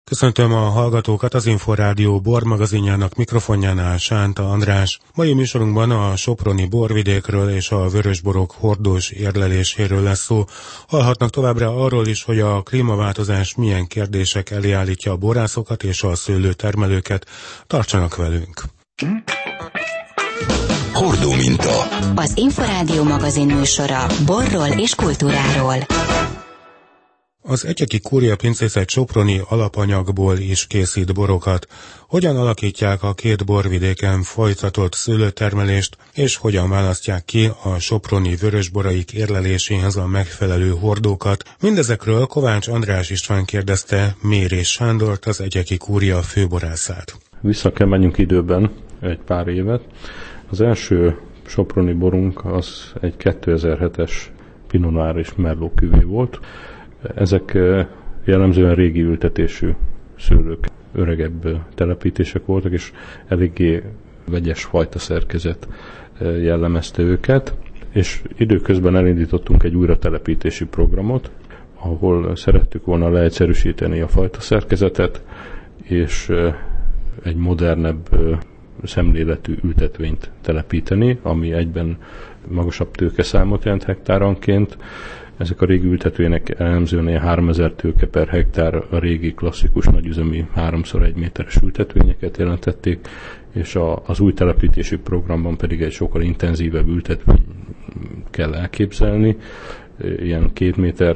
Köszöntöm a hallgatókat, az Inforádió bormagazinjának mikrofonjánál Sánta András. Mai műsorunkban a soproni borvidékről és a vörösborok hordós érleléséről lesz szó. Hallhatnak továbbra arról is, hogy a klímaváltozás milyen kérdések elé állítja a borászokat és a szőlőtermelőket. Tartsanak velünk! Hordó minta. Az Inforádió magazin műsora borról és kultúráról. Az Egyeki Kúria Pincészet soproni alapanyagból is készít borokat. Hogyan alakítják a két borvidéken folytatott szőlőtermelést, és hogyan választják ki a soproni vörösboraik érleléséhez a megfelelő hordókat? Mindezekről Kovács András István kérdezte Mérés Sándort, az Egyeki Kúria főborászát. Vissza kell menjünk időben egy pár évet. Az első soproni borunk az egy 2007-es Pinot Noir és Merlot küvé volt. Ezek jellemzően régi ültetésű szőlők, öregebb telepítések voltak, és eléggé vegyes fajta szerkezet jellemezte őket, és időközben elindítottunk egy újratelepítési programot, ahol szerettük volna leegyszerűsíteni a fajta szerkezetet, és egy modernebb szemléletű ültetvényt telepíteni, ami egyben magasabb tőkeszámot jelent hektáronként. Ezek a régi ültetvények elemzően 3000 tőke per hektár, a régi klasszikus nagyüzemi 3x1 méteres ültetvényeket jelentették, és az új telepítési programban pedig egy sokkal intenzívebb ültetvény kell elképzelni, ilyen 2 méter,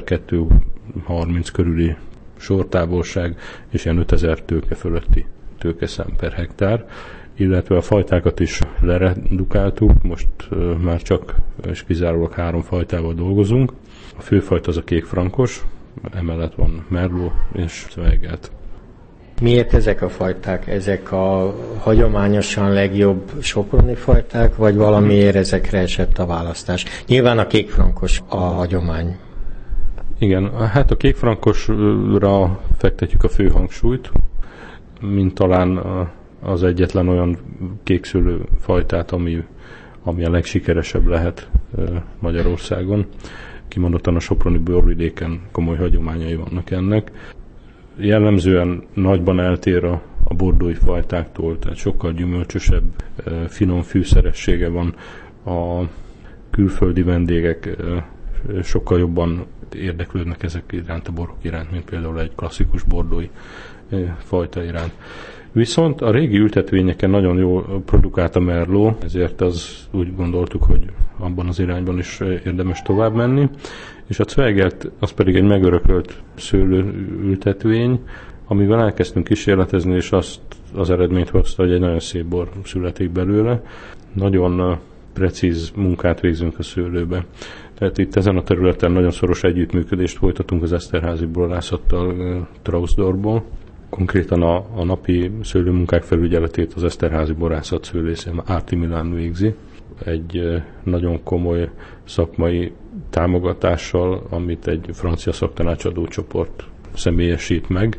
2,30 körüli sortávolság, és ilyen 5000 tőke fölötti tőkeszám per hektár, illetve a fajtákat is leredukáltuk, most már csak és kizárólag 3 fajtával dolgozunk. A főfajta az a kékfrankos, emellett van Merlot és Zweigelt. Miért ezek a fajták? Ezek a hagyományosan legjobb soproni fajták, vagy valamiért ezekre esett a választás? Nyilván a kékfrankos a hagyomány. Igen, hát a kékfrankosra fektetjük a fő hangsúlyt, mint talán az egyetlen olyan kékszőlő fajtát, ami a legsikeresebb lehet Magyarországon. Kimondottan a soproni borvidéken komoly hagyományai vannak ennek. Jellemzően nagyban eltér a bordói fajtáktól, tehát sokkal gyümölcsösebb, finom fűszeressége van. A külföldi vendégek sokkal jobban érdeklődnek ezek iránt, a borok iránt, mint például egy klasszikus bordói fajta iránt. Viszont a régi ültetvényeken nagyon jól produkált a Merlot, ezért úgy gondoltuk, hogy abban az irányban is érdemes tovább menni. És a Zweigelt az pedig egy megörökölt szőlőültetvény, amivel elkezdtünk kísérletezni, és azt az eredményt hozta, hogy egy nagyon szép bor születik belőle. Nagyon precíz munkát végzünk a szőlőbe. Tehát itt ezen a területen nagyon szoros együttműködést folytatunk az Eszterházy borászattal Trausdorfból. Konkrétan a napi szőlőmunkák felügyeletét az Eszterházy borászat szőlésze Árti Milán végzi. Egy nagyon komoly szakmai támogatással, amit egy francia szaktanácsadó csoport személyesít meg,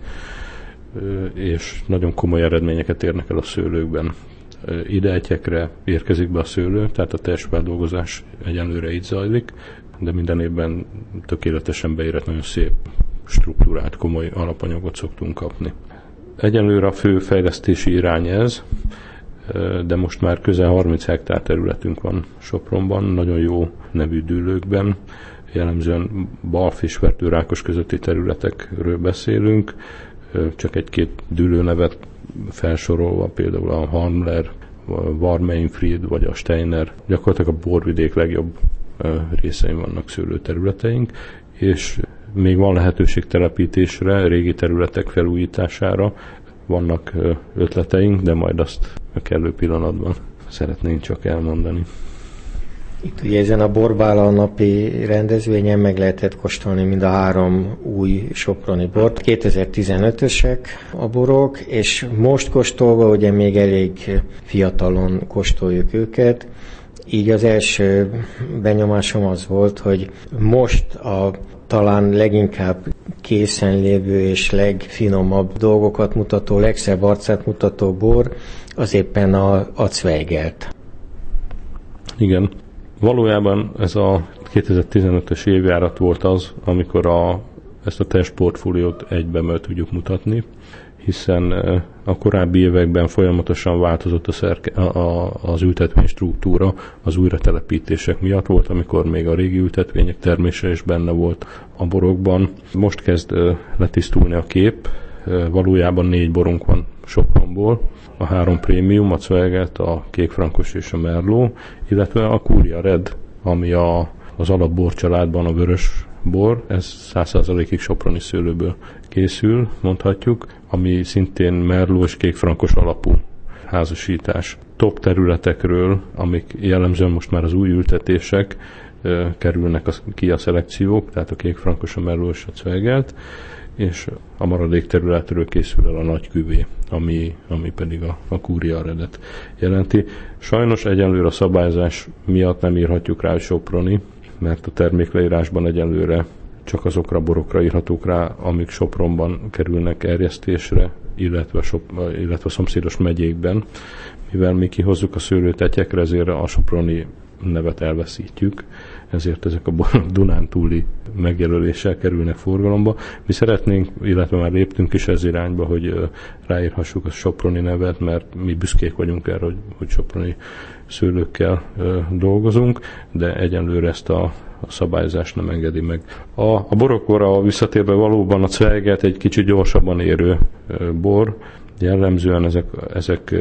és nagyon komoly eredményeket érnek el a szőlőkben. Idejegyekre érkezik be a szőlő, tehát a testfeldolgozás egyenlőre így zajlik, de minden évben tökéletesen beérett, nagyon szép struktúrát, komoly alapanyagot szoktunk kapni. Egyenlőre a fő fejlesztési irány ez, de most már közel 30 hektár területünk van Sopronban, nagyon jó nevű dűlőkben, jellemzően Balf-Ismertő Rákos közötti területekről beszélünk, csak egy-két dűlőnevet felsorolva, például a Harmler, Warmeinfried vagy a Steiner, gyakorlatilag a borvidék legjobb részein vannak szőlőterületeink, és még van lehetőség telepítésre, régi területek felújítására, vannak ötleteink, de majd azt a kellő pillanatban szeretnénk csak elmondani. Itt ugye ezen a Borbála napi rendezvényen meg lehetett kóstolni mind a 3 új soproni bort. 2015-ösek a borok, és most kóstolva ugye még elég fiatalon kóstoljuk őket. Így az első benyomásom az volt, hogy most a talán leginkább készen lévő és legfinomabb dolgokat mutató, legszebb arcát mutató bor az éppen a Zweigelt. Igen. Valójában ez a 2015-ös évjárat volt az, amikor ezt a testportfóliót egyben meg tudjuk mutatni, hiszen a korábbi években folyamatosan változott az ültetvény struktúra az újratelepítések miatt. Volt, amikor még a régi ültetvények termése is benne volt a borokban. Most kezd letisztulni a kép, valójában 4 borunk van Sopronból, a 3 prémium, a Zweigelt, a Kékfrankos és a Merlot, illetve a Curia Red, ami az alapbor családban a vörös bor, ez 100%-ig soproni szőlőből készül, mondhatjuk, ami szintén Merlot és Kékfrankos alapú házasítás. Top területekről, amik jellemzően most már az új ültetések, kerülnek ki a szelekciók, tehát a Kékfrankos, a Merlot és a Zweigelt, és a maradék területről készül el a nagy küvé, ami pedig a Curia Redet jelenti. Sajnos egyenlőre a szabályzás miatt nem írhatjuk rá, hogy soproni, mert a termékleírásban egyenlőre csak azokra a borokra írhatók rá, amik Sopronban kerülnek erjesztésre, illetve a szomszédos megyékben. Mivel mi kihozzuk a szőlőt etyekre, ezért a soproni nevet elveszítjük, ezért ezek a borok dunántúli megjelöléssel kerülnek forgalomba. Mi szeretnénk, illetve már léptünk is ez irányba, hogy ráírhassuk a soproni nevet, mert mi büszkék vagyunk erre, hogy soproni szőlőkkel dolgozunk, de egyenlőre ezt a szabályzás nem engedi meg. A borokra visszatérve valóban a Zweigelt egy kicsit gyorsabban érő bor, jellemzően ezek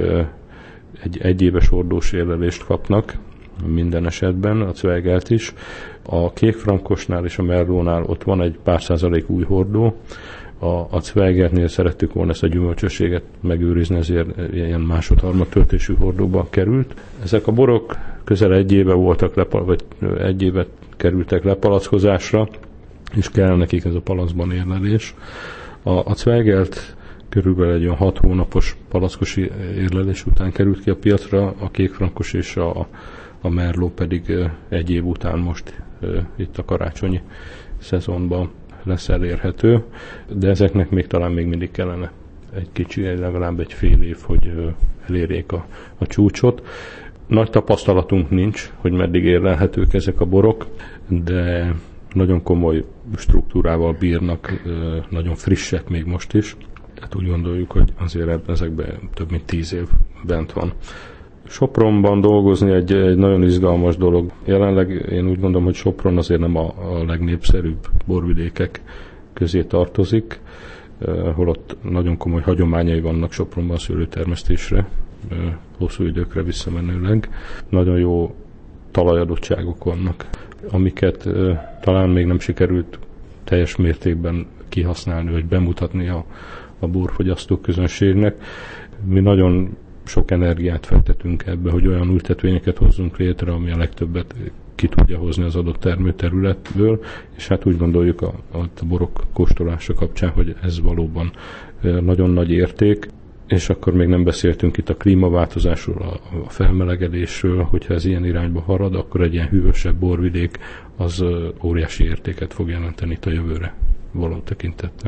egy éves hordós érlelést kapnak minden esetben, a Zweigelt is. A Kékfrankosnál és a Merlónál ott van egy pár százalék új hordó, a Zweigeltnél szerettük volna ezt a gyümölcsösséget megőrizni, ezért ilyen másod-harmad töltésű hordóba került. Ezek a borok közel egy éve voltak vagy egy évet kerültek lepalackozásra, és kell nekik ez a palacban érlelés. A Zweigelt körülbelül egy olyan 6 hónapos palackos érlelés után került ki a piacra, a Kékfrankos és a Merlot pedig egy év után most itt a karácsonyi szezonban lesz elérhető, de ezeknek talán még mindig kellene egy kicsi, legalább egy fél év, hogy elérjék a csúcsot. Nagy tapasztalatunk nincs, hogy meddig érlelhetők ezek a borok, de nagyon komoly struktúrával bírnak, nagyon frissek még most is. Tehát úgy gondoljuk, hogy azért ezekben több mint 10 év bent van. Sopronban dolgozni egy nagyon izgalmas dolog. Jelenleg én úgy gondolom, hogy Sopron azért nem a legnépszerűbb borvidékek közé tartozik, holott nagyon komoly hagyományai vannak Sopronban a szőlőtermesztésre, hosszú időkre visszamenőleg. Nagyon jó talajadottságok vannak, amiket talán még nem sikerült teljes mértékben kihasználni, vagy bemutatni a borfogyasztó közönségnek. Mi nagyon sok energiát fektetünk ebbe, hogy olyan ültetvényeket hozzunk létre, ami a legtöbbet ki tudja hozni az adott termőterületből, és hát úgy gondoljuk a borok kóstolása kapcsán, hogy ez valóban nagyon nagy érték, és akkor még nem beszéltünk itt a klímaváltozásról, a felmelegedésről, hogyha ez ilyen irányba harad, akkor egy ilyen hűvösebb borvidék az óriási értéket fog jelenteni itt a jövőre való tekintettel.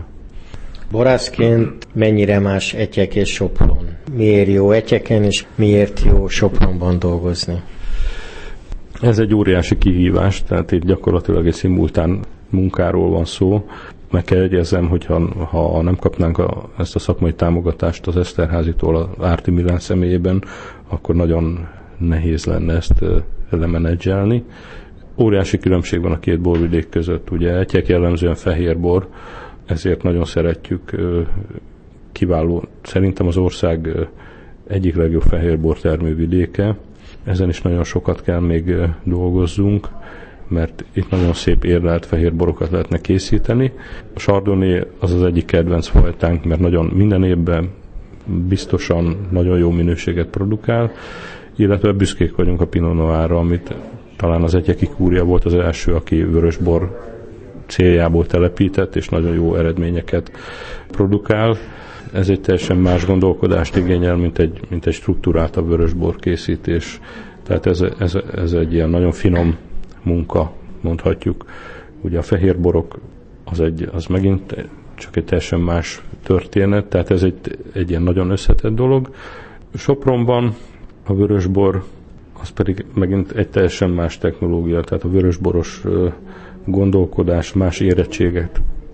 Borászként mennyire más Etyek és Sopron? Miért jó Etyeken, és miért jó Sopronban dolgozni? Ez egy óriási kihívás, tehát itt gyakorlatilag egy szimultán munkáról van szó. Meg kell jegyezzem, hogy ha nem kapnánk ezt a szakmai támogatást az Eszterházitól az Árti Milán személyében, akkor nagyon nehéz lenne ezt lemenedzselni. Óriási különbség van a két borvidék között. Ugye Etyek jellemzően fehérbor, ezért nagyon szeretjük, kiváló, szerintem az ország egyik legjobb fehérbor termővidéke. Ezen is nagyon sokat kell még dolgozzunk, mert itt nagyon szép érlelt fehérborokat lehetne készíteni. A Chardonnay az egyik kedvenc fajtánk, mert nagyon minden évben biztosan nagyon jó minőséget produkál, illetve büszkék vagyunk a Pinot Noirra, amit talán az Etyeki Kúria volt az első, aki vörösbor céljából telepített, és nagyon jó eredményeket produkál. Ez egy teljesen más gondolkodást igényel, mint egy struktúráltabb vörösbor készítés. Tehát ez egy ilyen nagyon finom munka, mondhatjuk. Ugye a fehérborok az megint csak egy teljesen más történet, tehát ez egy ilyen nagyon összetett dolog. Sopronban a vörösbor az pedig megint egy teljesen más technológia, tehát a vörösboros gondolkodás más érettséget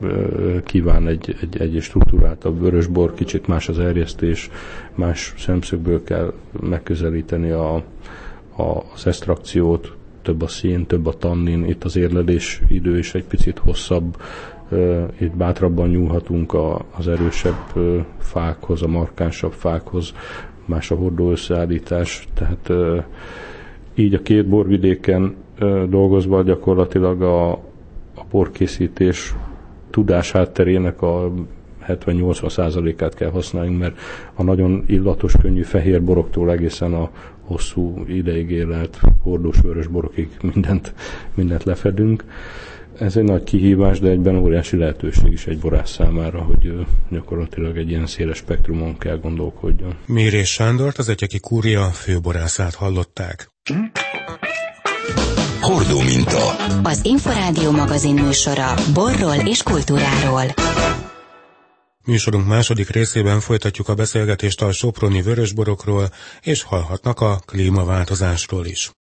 kíván egy struktúráltabb vörösbor, kicsit más az erjesztés, más szemszögből kell megközelíteni az extrakciót, több a szín, több a tannin, itt az érlelés idő is egy picit hosszabb, itt bátrabban nyúlhatunk az erősebb fákhoz, a markánsabb fákhoz, más a hordó összeállítás, tehát így a két borvidéken dolgozva gyakorlatilag a borkészítés tudás hátterének a 70-80%-át kell használjunk, mert a nagyon illatos, könnyű fehér boroktól egészen a hosszú ideig élelt hordós vörös borokig mindent lefedünk. Ez egy nagy kihívás, de egyben óriási lehetőség is egy borász számára, hogy gyakorlatilag egy ilyen széles spektrumon kell gondolkodjon. Mérés Sándort, az Etyeki Kúria főborászát hallották. Hordó minta. Az Inforádió magazin műsora borról és kultúráról. Műsorunk második részében folytatjuk a beszélgetést a soproni vörösborokról, és hallhatnak a klímaváltozásról is.